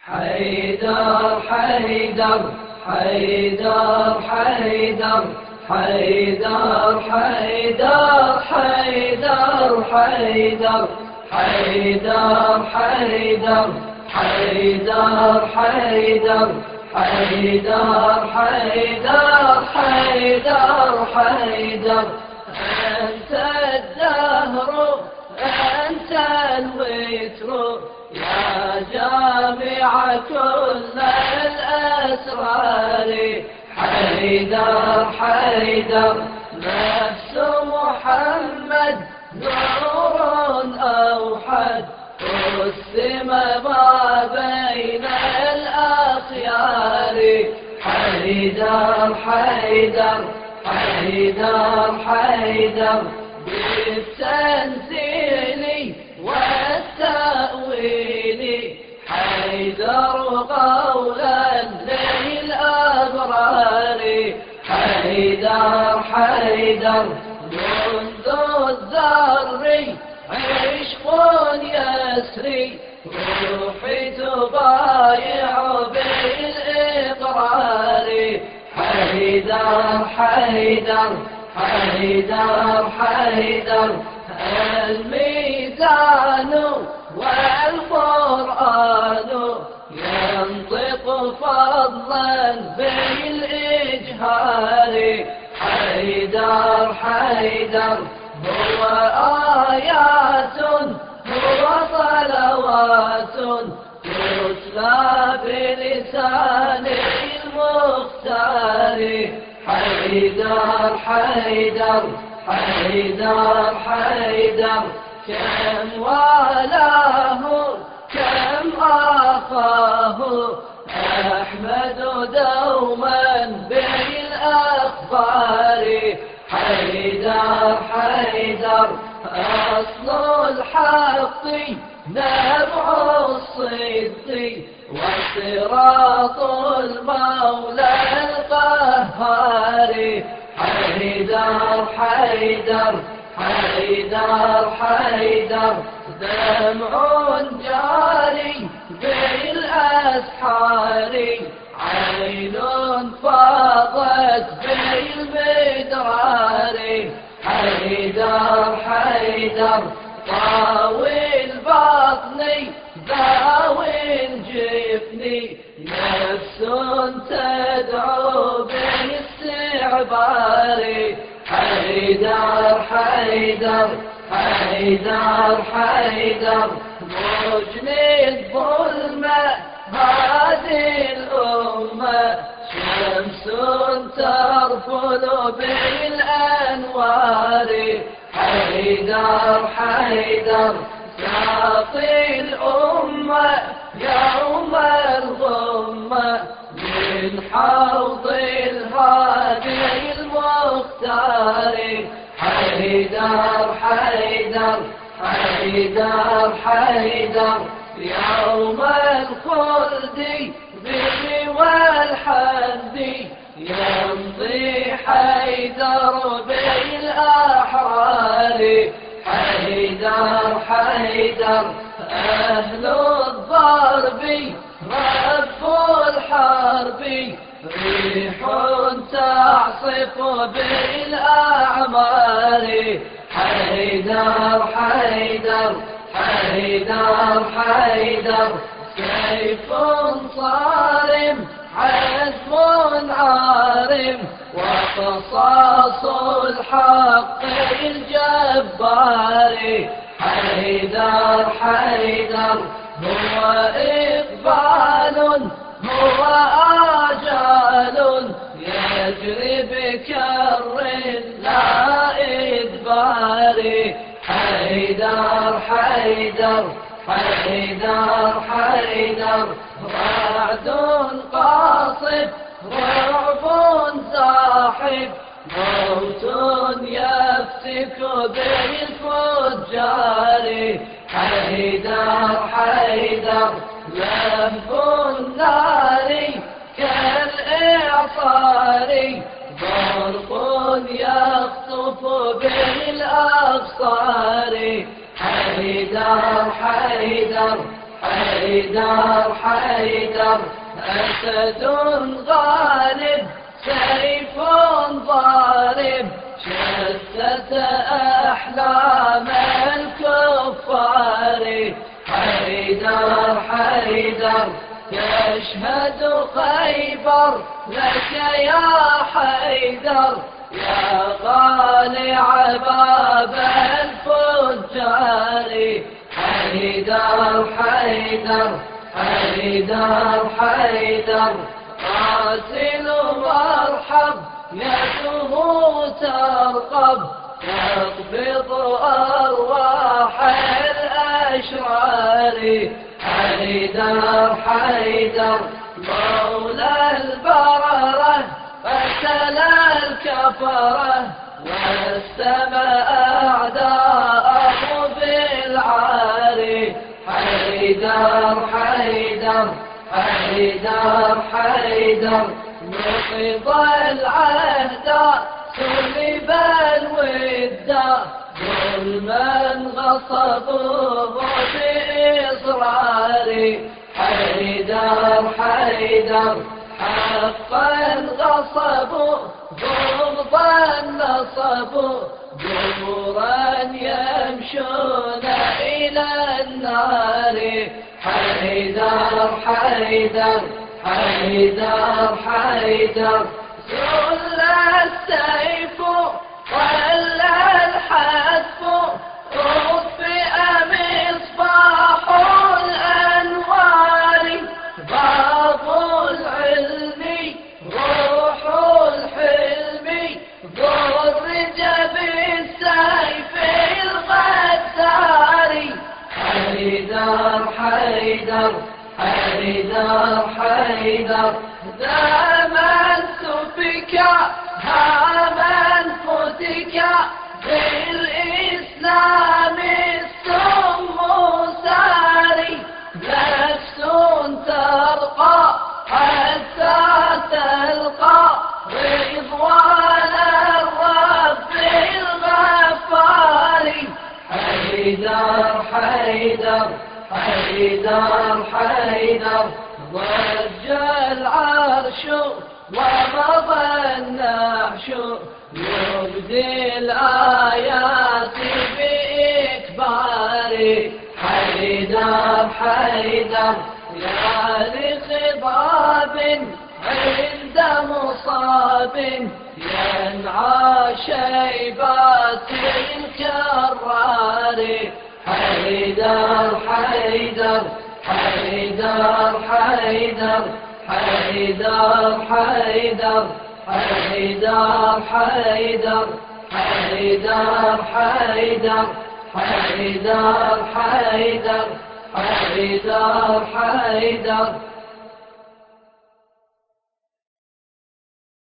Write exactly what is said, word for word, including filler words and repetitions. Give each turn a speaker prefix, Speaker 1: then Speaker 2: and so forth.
Speaker 1: حيدر حيدر حيدر حيدر حيدر حيدر حيدر حيدر حيدر حيدر حيدر حيدر حيدر حيدر حيدر حيدر أنت الدهر أنت الوتر يا جامع كل الأسرار. حيدر حيدر نفس محمد نور أوحد قسم ما بين الأخيار. حيدر حيدر حيدر حيدر بالتنزيل والتأويل حيدر قولا للأبرار. حيدر حيدر منذ الذر عشق يسري روحي تبايع بالإقرار. حيدر حيدر حيدر حيدر الميزان والقرآن ينطق فضلا بالإجهار. حيدر حيدر هو آيات هو صلوات تتلى بلسان المختار. حيدر حيدر حيدر حيدر كم والاه كم آخاه أحمد دوما بالأخبار. حيدر حيدر أصل الحق نبع الصدق وصراط المولى القهار. حيدر حيدر حيدر حيدر دمع جاري بالأسحار عين فاضت بالمدرار. حيدر حيدر طاوي البطن ذاوي الجفن نفس تدعو بالاستعبار. حيدر حيدر حيدر حيدر مجني الظلمة هذه الأمة شمس ترفل بالأنوار. حيدر حيدر ساقي الأمة يوم الغمة من حوض الهادي المختار. حيدر حيدر حيدر حيدر يوم الخلد والحمد يمضي حيدر بالأحرار. حيدر حيدر أهل الضرب رب الحرب ريح تعصف بالأعمار. حيدر حيدر حيدر حيدر سيف صارم عزم عارم وقصاص الحق الجبار. حيدر حيدر هو إقبال هو آجال يجري بكر لا إدبار. حيدر حيدر حيدر حيدر رعد قاصف رعب زاحف موت يفتك بالفجار. حيدر حيدر لهب النار كالإعصار برق يخطف بالأبصار. حيدر حيدر حيدر حيدر أسد غالب سيف ضارب شتت أحلام الكفار حيدر حيدر تشهد خيبر لك يا حيدر يا قالع باب الفجار حيدر حيدر حيدر حيدر قاتل وارحب يده ترقب تقبض أرواح الأشرار حيدر حيدر مولى البررة قتل الكفرة والسماء أعداءه بالعار حيدر حيدر حيدر حيدر نقض العهد سلب الود ظلما غصبوه بإصرار حيدر حيدر حقا غصبوا ضغطا نصبوا دبرا يمشون إلى النار حيدر حيدر حيدر حيدر زل السيف ولى الحتف رفئ مصباح الأنوار باب العلم روح الحلم ضرج بالسيف الغدار حيدر حيدر حيدر حيدر ذا من سفك ها من فتك بالإسلام السم ساري نفس ترقى حتى تلقى رضوان الرب الغفار حيدر حيدر حيدر حيدر ضج العرش ومضى النعش يبدي الآيات بإكبار حيدر حيدر يا لخضاب عند مصاب ينعى شيبات الكرار حيدر حيدر حيدر حيدر حيدر حيدر حيدر حيدر حيدر حيدر حيدر حيدر حيدر حيدر